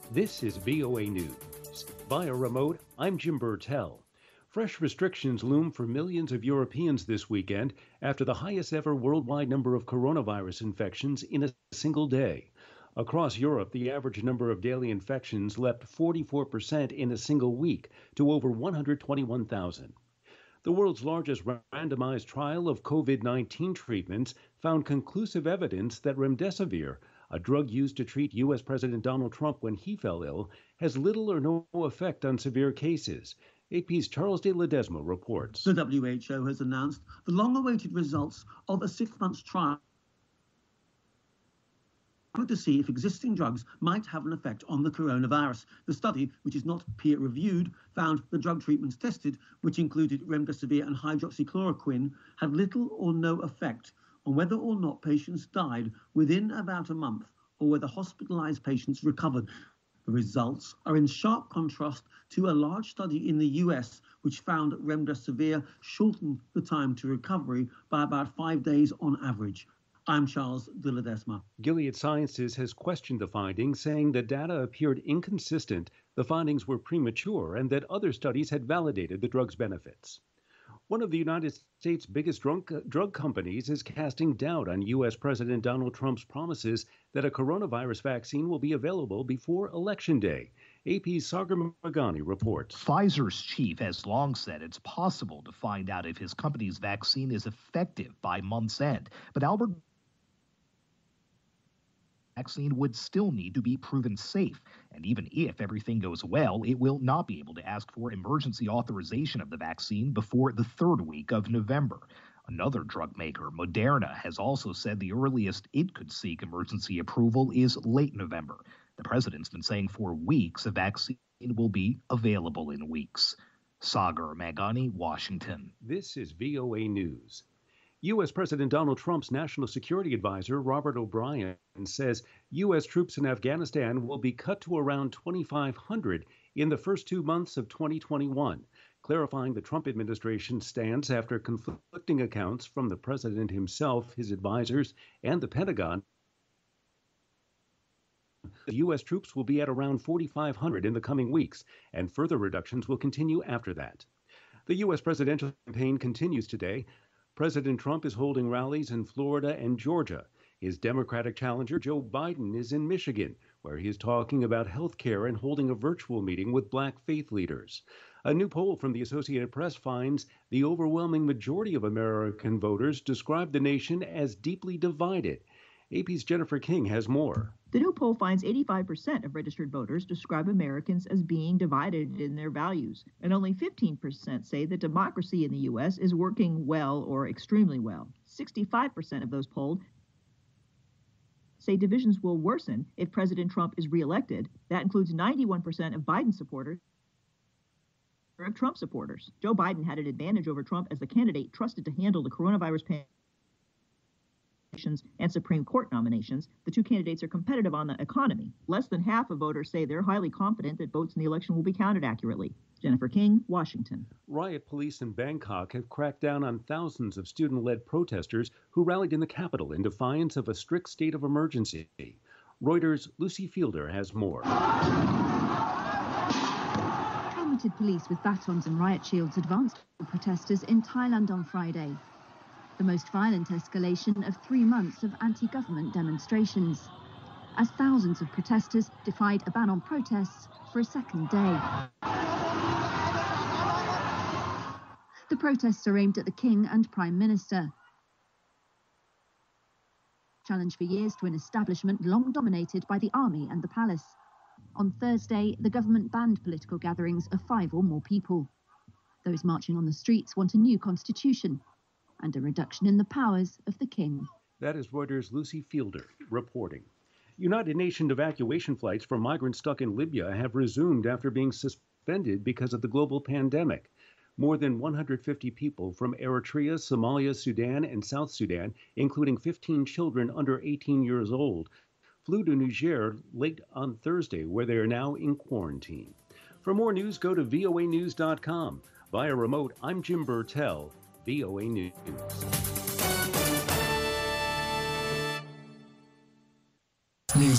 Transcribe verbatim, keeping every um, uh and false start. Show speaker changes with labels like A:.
A: This is V O A News. Via remote, I'm Jim Burtell. Fresh restrictions loom for millions of Europeans this weekend after the highest ever worldwide number of coronavirus infections in a single day. Across Europe, the average number of daily infections leapt forty-four percent in a single week to over one hundred twenty-one thousand. The world's largest randomized trial of COVID nineteen treatments found conclusive evidence that remdesivir, a drug used to treat U S. President Donald Trump when he fell ill, has little or no effect on severe cases. A P's Charles de Ledesma reports.
B: The W H O has announced the long-awaited results of a six-month trial to see if existing drugs might have an effect on the coronavirus. The study, which is not peer-reviewed, found the drug treatments tested, which included remdesivir and hydroxychloroquine, had little or no effect on whether or not patients died within about a month or whether hospitalized patients recovered. The results are in sharp contrast to a large study in the U S which found that remdesivir shortened the time to recovery by about five days on average. I'm Charles de Ledesma.
A: Gilead Sciences has questioned the findings, saying the data appeared inconsistent, the findings were premature, and that other studies had validated the drug's benefits. One of the United States' biggest drug, drug companies is casting doubt on U S. President Donald Trump's promises that a coronavirus vaccine will be available before Election Day. A P's Sagar Meghani reports.
C: Pfizer's chief has long said it's possible to find out if his company's vaccine is effective by month's end. But Albert vaccine would still need to be proven safe. And even if everything goes well, it will not be able to ask for emergency authorization of the vaccine before the third week of November. Another drug maker, Moderna, has also said the earliest it could seek emergency approval is late November. The president's been saying for weeks a vaccine will be available in weeks. Sagar Meghani, Washington.
A: This is V O A News. U S. President Donald Trump's National Security Advisor, Robert O'Brien, says U S troops in Afghanistan will be cut to around twenty-five hundred in the first two months of twenty twenty-one, clarifying the Trump administration's stance after conflicting accounts from the president himself, his advisors, and the Pentagon. The U S troops will be at around forty-five hundred in the coming weeks, and further reductions will continue after that. The U S presidential campaign continues today. President Trump is holding rallies in Florida and Georgia. His Democratic challenger, Joe Biden, is in Michigan, where he is talking about health care and holding a virtual meeting with black faith leaders. A new poll from the Associated Press finds the overwhelming majority of American voters describe the nation as deeply divided. A P's Jennifer King has more.
D: The new poll finds eighty-five percent of registered voters describe Americans as being divided in their values, and only fifteen percent say that democracy in the U S is working well or extremely well. sixty-five percent of those polled say divisions will worsen if President Trump is reelected. That includes ninety-one percent of Biden supporters of Trump supporters. Joe Biden had an advantage over Trump as the candidate trusted to handle the coronavirus pandemic and Supreme Court nominations. The two candidates are competitive on the economy. Less than half of voters say they're highly confident that votes in the election will be counted accurately. Jennifer King, Washington.
A: Riot police in Bangkok have cracked down on thousands of student-led protesters who rallied in the capital in defiance of a strict state of emergency. Reuters' Lucy Fielder has more.
E: Helmeted police with batons and riot shields advanced protesters in Thailand on Friday. The most violent escalation of three months of anti-government demonstrations, as thousands of protesters defied a ban on protests for a second day. The protests are aimed at the King and Prime Minister. Challenge for years to an establishment long dominated by the army and the palace. On Thursday, the government banned political gatherings of five or more people. Those marching on the streets want a new constitution and a reduction in the powers of the king.
A: That is Reuters' Lucy Fielder reporting. United Nations evacuation flights for migrants stuck in Libya have resumed after being suspended because of the global pandemic. More than one hundred fifty people from Eritrea, Somalia, Sudan, and South Sudan, including fifteen children under eighteen years old, flew to Niger late on Thursday, where they are now in quarantine. For more news, go to V O A news dot com. Via remote, I'm Jim Burtell, V O A News.